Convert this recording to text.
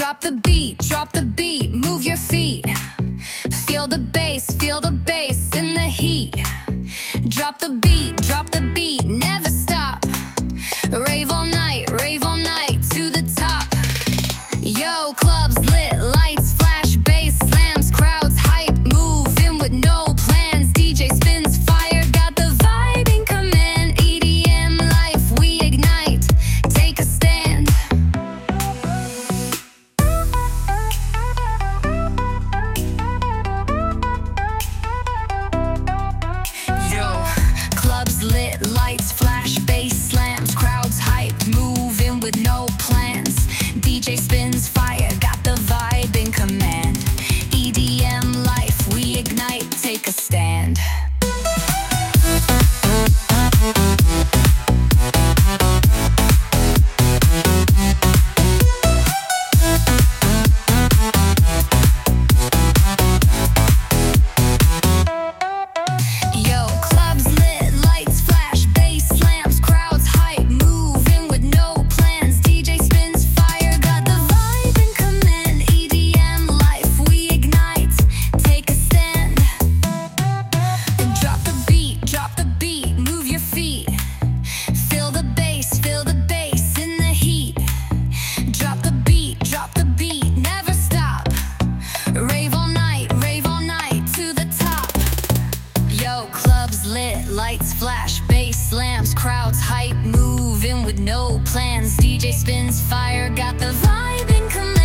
drop the beat, move your feet. Feel the bass in the heat. Drop the beat, never stop. Rave all night to the top. Yo, clubs lit, lights flash, bass slams, crowds hype, moving with no plans. DJ spins fire, got the vibe in command. EDM life, we ignite, take a stand. Yo, clubs lit, lights flash, bass slams, crowds hype, moving with no plans. DJ spins fire, got the vibe in command. EDM life, we ignite, take a stand. Yo, clubs lit, lights flash, bass slams, crowds hype, moving with no plans. DJ spins fire, got the vibe in command. EDM life, we ignite, take a stand. And drop the beat, move your feet. Feel the bass in the heat. Drop the beat, never stop. Rave all night to the top. Yo, clubs lit, lights flash, bass slams, crowds hype, moving with no plans. DJ spins fire, got the vibe in command.